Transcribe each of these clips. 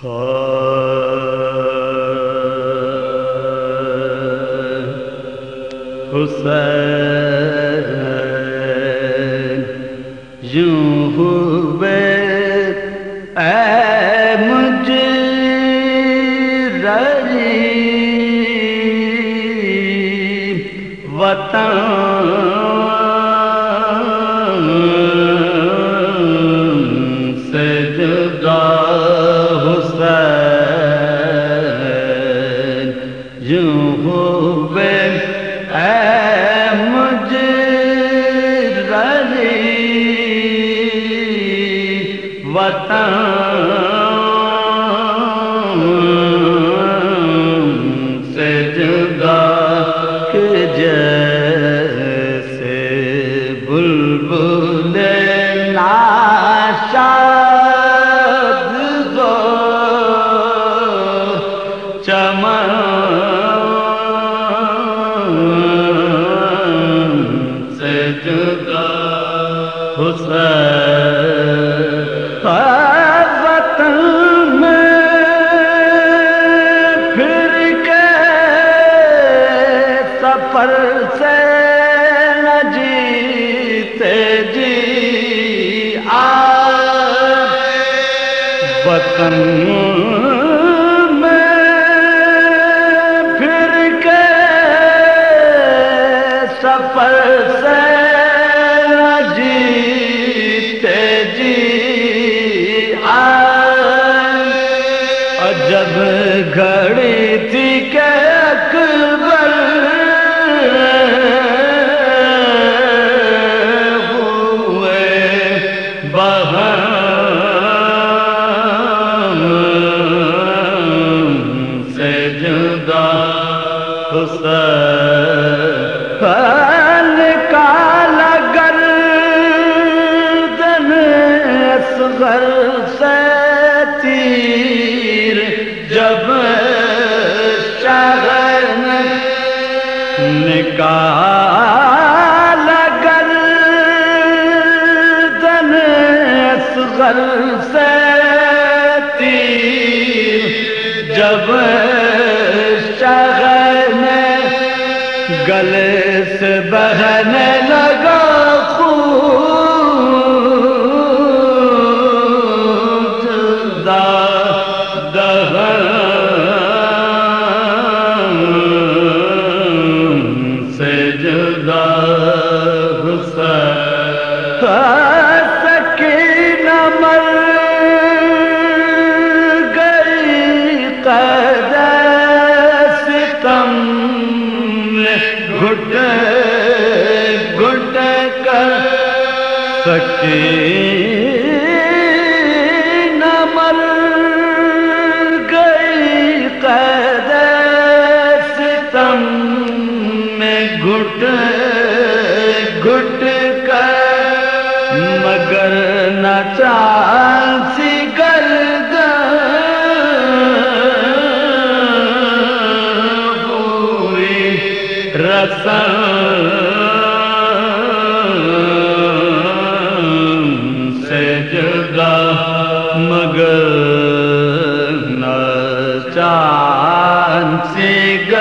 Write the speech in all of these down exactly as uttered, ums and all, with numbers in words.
حسین یوں ہوئے اے مجھ غریب وطن سے جدا حسین یوں ہوئے اے مجھ غریب وطن سے جدا کہ جیسے بلبل ناشاد ہو چمن سے جدا حسین وطن میں پھر کے سفر سے نہ جیتے جی آئے وطن میں پھر کے سفر سے نہ جیتے جی آئے اور جب گھڑی تھی کہ اکبر ہوئے بہن سے جدا حسین کالا گردن اصغر سے تیر جب شہر نے نکالا گردن اصغر سے تیر جب شہر نے گلے سے بہنے لگا خون جدا دہن سے جدا حسین سکینہ مر گئی قید ستم گھٹ گھٹ کر سکینہ مر گئی قید ستم میں گھٹ گھٹ کر مگر نہ چاند سی گردن پوری رسن سے جدا مگر نہ چاند سی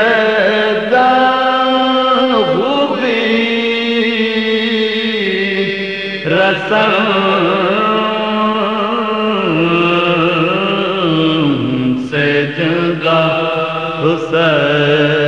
گردن خوبی رسن سے جدا حسین